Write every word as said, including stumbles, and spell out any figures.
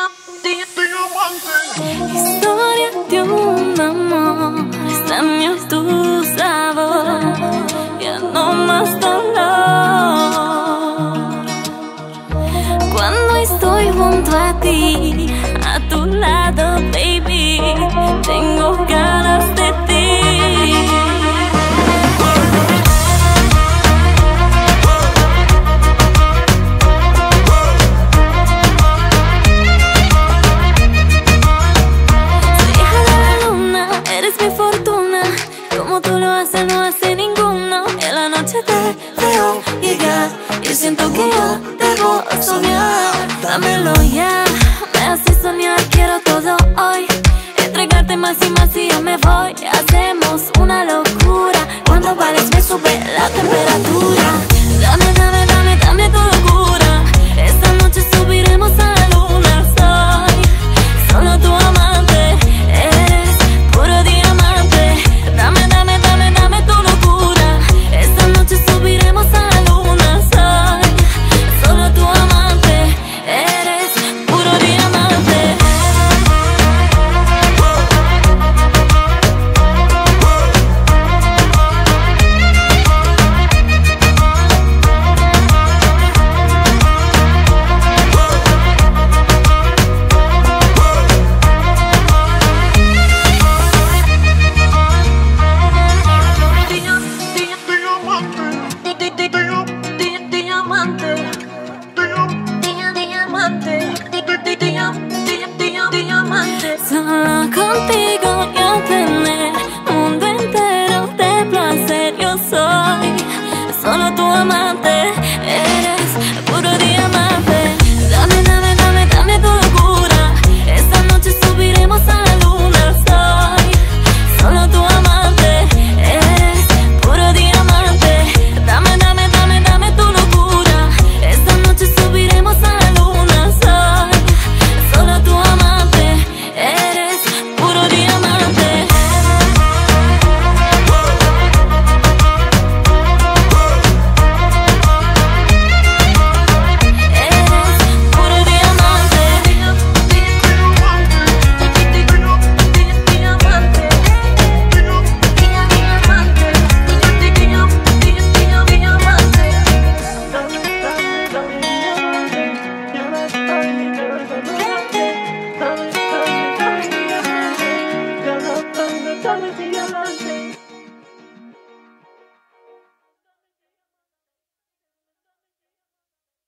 Historia de un amor, extraño tu sabor, ya no más dolor. Cuando estoy junto a ti, a tu lado, baby, tengo ganas de ti. Tú lo haces, no hace ninguno. En la noche te veo llegar y siento que yo debo soñar. Dámelo ya, me hace soñar, quiero todo hoy. Entregarte más y más y ya me voy. Hacemos una locura, cuando vales me sube la temperatura. Dame, dame,